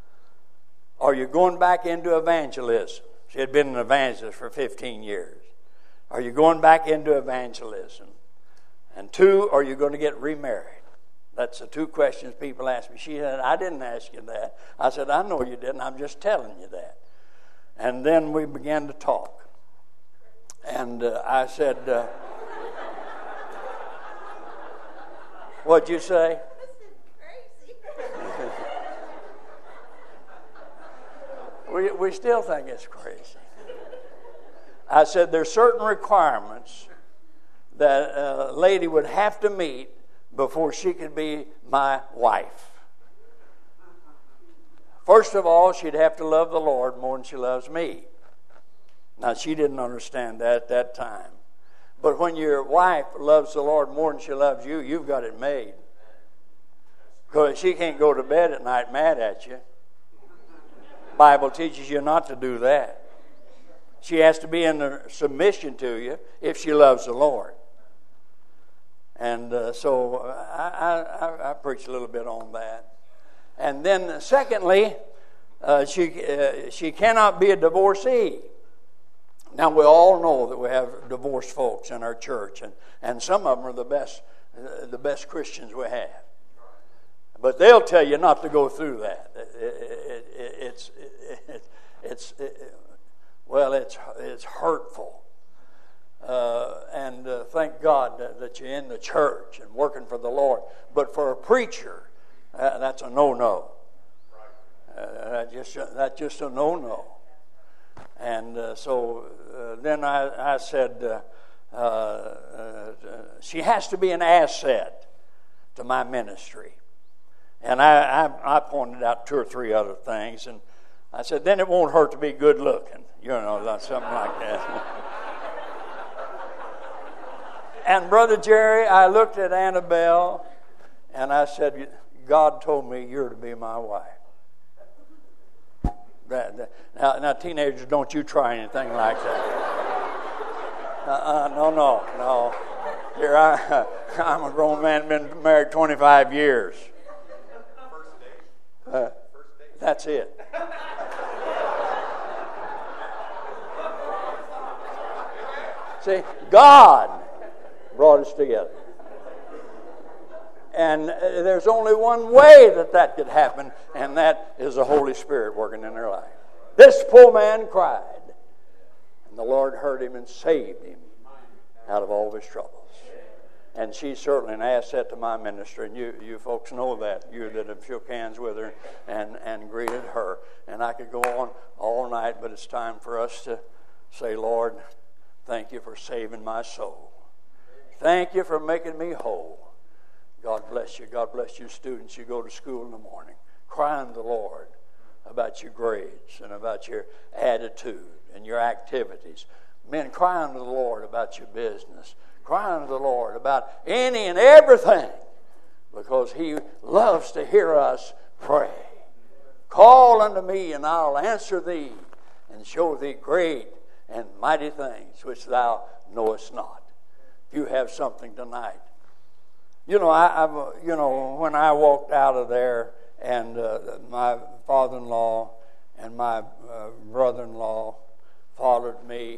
are you going back into evangelism? She had been an evangelist for fifteen years. Are you going back into evangelism? And two, are you going to get remarried? That's the two questions people ask me. She said, I didn't ask you that. I said, I know you didn't. I'm just telling you that. And then we began to talk. And uh, I said, uh, what'd you say? Crazy. we, we still think it's crazy. I said, there's certain requirements that a lady would have to meet before she could be my wife. First of all, she'd have to love the Lord more than she loves me. Now, she didn't understand that at that time. But when your wife loves the Lord more than she loves you, you've got it made. Because she can't go to bed at night mad at you. The Bible teaches you not to do that. She has to be in submission to you if she loves the Lord. And uh, so I, I, I preach a little bit on that. And then secondly, uh, she uh, she cannot be a divorcee. Now we all know that we have divorced folks in our church, and, and some of them are the best uh, the best Christians we have. But they'll tell you not to go through that. It, it, it, it's it, it's it, well, it's it's hurtful. Uh, and uh, thank God that, that you're in the church and working for the Lord. But for a preacher, uh, that's a no-no. Uh, that just that's just a no-no. And uh, so uh, then I, I said, uh, uh, uh, she has to be an asset to my ministry. And I, I, I pointed out two or three other things. And I said, then it won't hurt to be good-looking. You know, something like that. And Brother Jerry, I looked at Annabelle and I said, God told me you're to be my wife. That, that, now, now, teenagers, don't you try anything like that. Uh-uh, no, no, no. Here I, I'm a grown man, been married twenty-five years. Uh, that's it. See, God brought us together. And uh, there's only one way that that could happen, and that is the Holy Spirit working in their life. This poor man cried, and the Lord heard him and saved him out of all of his troubles. And she's certainly an asset to my ministry, and you, you folks know that, you that have shook hands with her and, and greeted her. And I could go on all night, but it's time for us to say, Lord, thank you for saving my soul. Thank you for making me whole. God bless you. God bless you students. You go to school in the morning. Cry unto the Lord about your grades and about your attitude and your activities. Men, cry unto the Lord about your business. Cry unto the Lord about any and everything, because He loves to hear us pray. Call unto me, and I'll answer thee, and show thee great and mighty things which thou knowest not. If you have something tonight, you know, I, I've, you know, when I walked out of there, and uh, my father-in-law and my uh, brother-in-law followed me.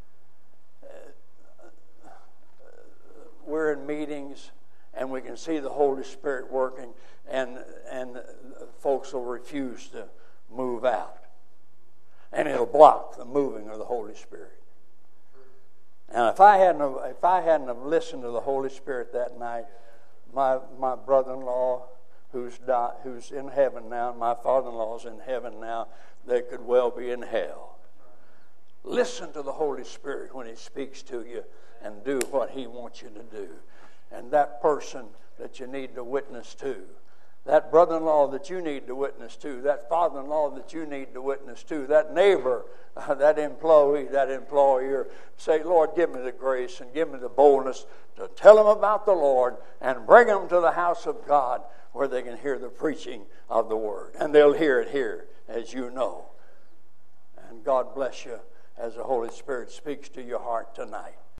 We're in meetings, and we can see the Holy Spirit working, and and folks will refuse to move out, and it'll block the moving of the Holy Spirit. And if I hadn't have, if I hadn't have listened to the Holy Spirit that night, my my brother-in-law, who's died, who's in heaven now, and my father-in-law's in heaven now, they could well be in hell. Listen to the Holy Spirit when He speaks to you, and do what He wants you to do. And that person that you need to witness to, that brother-in-law that you need to witness to, that father-in-law that you need to witness to, that neighbor, uh, that employee, that employer, say, Lord, give me the grace and give me the boldness to tell them about the Lord and bring them to the house of God where they can hear the preaching of the Word. And they'll hear it here, as you know. And God bless you as the Holy Spirit speaks to your heart tonight.